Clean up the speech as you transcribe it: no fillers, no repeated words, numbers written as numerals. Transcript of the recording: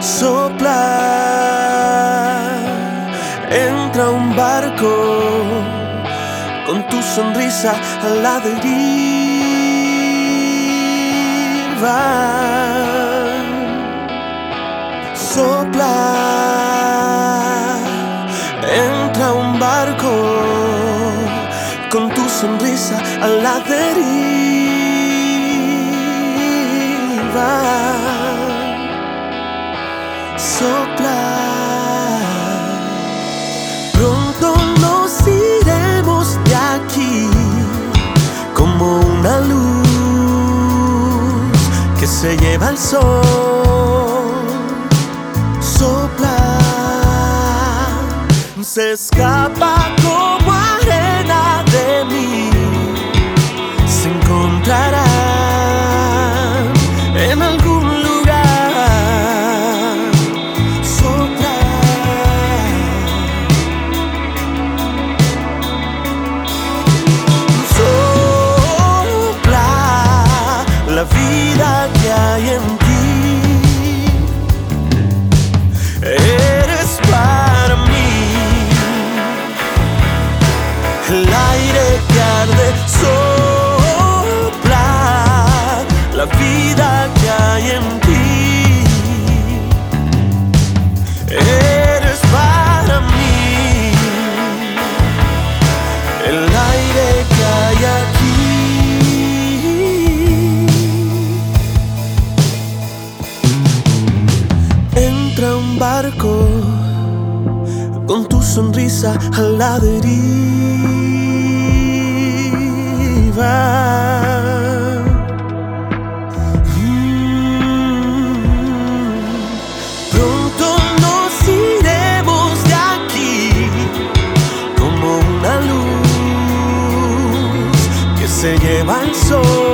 Sopla, entra un barco con tu sonrisa a la deriva. Sopla, entra un barco con tu sonrisa a la deriva. Sopla, pronto nos iremos de aquí como una luz que se lleva el sol. Sopla, se escapa como arena de mí, se encontrarán en algún lugar. Sopla, sopla la vida que hay en ti. Eres para mí el aire que arde. Sopla la vida que hay en ti. Eres para mí el aire que hay aquí. Entra un barco con tu sonrisa a la deriva. Pronto nos iremos de aquí como una luz que se lleva el sol.